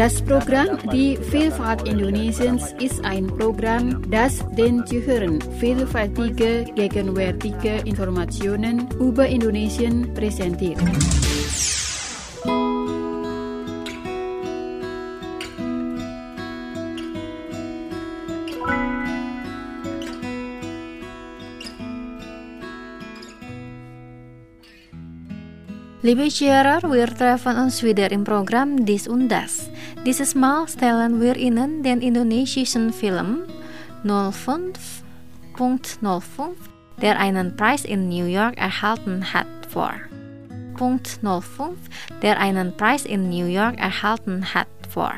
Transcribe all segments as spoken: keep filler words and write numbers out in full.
Das Programm Die Vielfalt Indonesiens ist ein Programm, das den Zuhörern vielfältige, gegenwärtige Informationen über Indonesien präsentiert. Liebe Zuhörer, wir treffen uns wieder im Programm Dies und Das. Dieses Mal stellen wir Ihnen den indonesischen Film null fünf Punkt null fünf, der einen Preis in New York erhalten hat, vor. Punkt null fünf, der einen Preis in New York erhalten hat, vor.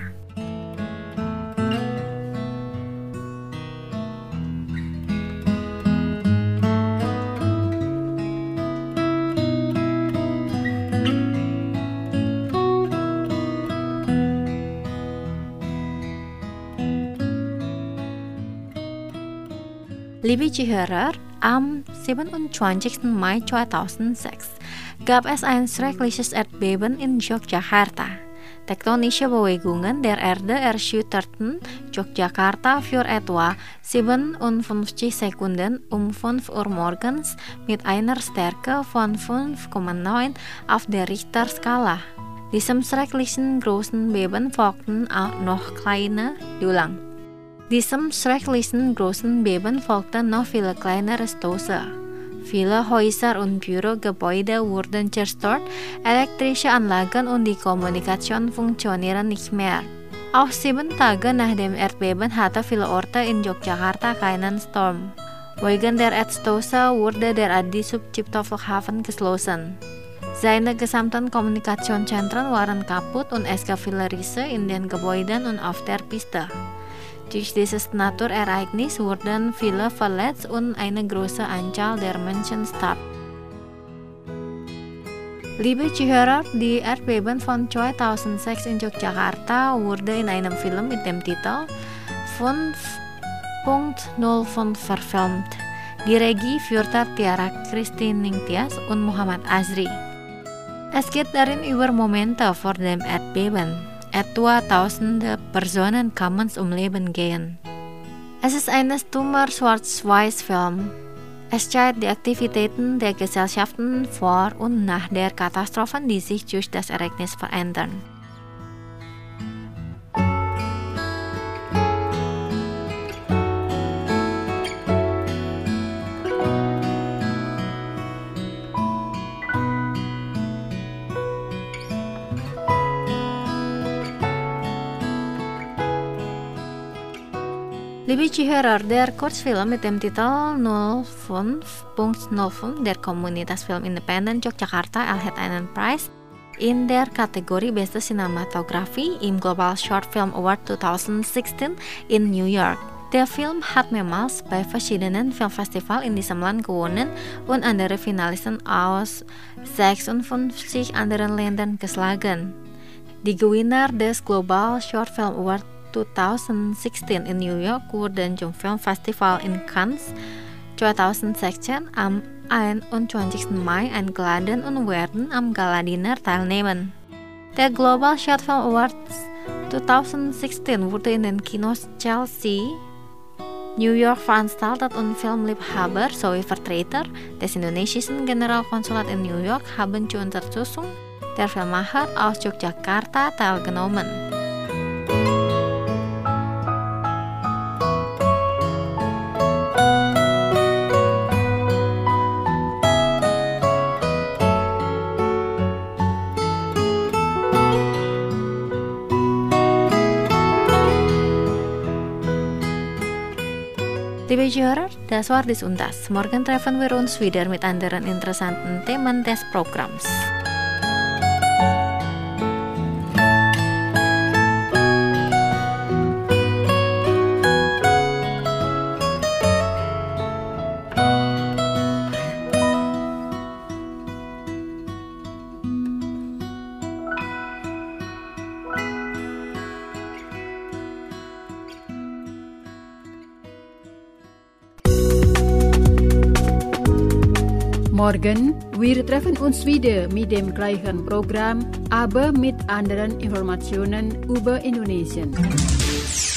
Liebe Zuhörer, am siebenundzwanzigsten Mai zweitausendsechs gab es ein schreckliches Erdbeben in Yogyakarta. Tektonische Bewegungen der Erde erschütterten Yogyakarta für etwa siebenundfünfzig Sekunden um fünf Uhr morgens mit einer Stärke von fünf Komma neun auf der Richterskala. Diesem schrecklichen großen Beben folgten auch noch kleine, diulang. Diesem schrecklichen großen Beben folgten noch viele kleinere Stöße. Viele Häuser und Bürogebäude wurden zerstört, elektrische Anlagen und die Kommunikation funktionieren nicht mehr. Auch sieben Tage nach dem Erdbeben hatte viele Orte in Yogyakarta keinen Strom. Wegen der Erdstöße wurde der Adi Sucipto Flughafen geschlossen. Seine gesamten Kommunikationszentren waren kaputt und es gab viele Risse in den Gebäuden und auf der Piste. Durch dieses Naturereignis wurden viele verletzt und eine große Anzahl der Menschen starb. Liebe Zuhörer, die Erdbeben von zweitausendsechs in Yogyakarta wurde in einem Film mit dem Titel fünf Punkt null fünf verfilmt. Die Regie führte Tiara Christine Ningtyas und Muhammad Azri. Es geht darin über Momente vor dem Erdbeben. Etwa tausende Personen kamen ums Leben gehen. Es ist ein stummer Schwarz-Weiß-Film. Es zeigt die Aktivitäten der Gesellschaften vor und nach der Katastrophe, die sich durch das Ereignis verändern. Liebe Zuhörer, der Kurzfilm mit dem Titel null fünf Punkt null fünf der Komunitas Film Independen Yogyakarta erhält einen Preis in der Kategorie Beste Cinematography im Global Short Film Award zwanzig sechzehn in New York. Der Film hat mehrmals bei verschiedenen Filmfestivals in diesem Land gewonnen und andere Finalisten aus sechsundfünfzig anderen Ländern geschlagen. Die Gewinner des Global Short Film Award zwanzig sechzehn in New York wurden zum Filmfestival in Cannes zwanzig sechzehn am einundzwanzigsten Mai eingeladen und werden am Galadiner teilnehmen. Der Global Short Film Awards zwanzig sechzehn wurde in den Kinos Chelsea, New York veranstaltet und Filmliebhaber sowie Vertreter des indonesischen Generalkonsulat in New York haben zur Unterstützung der Filmemacher aus Yogyakarta teilgenommen. Liebe Zuhörer, das war dies und das. Morgen treffen wir uns wieder mit anderen interessanten Themen des Programms. Morgen, wir treffen uns wieder mit dem gleichen Programm, aber mit anderen Informationen über Indonesien.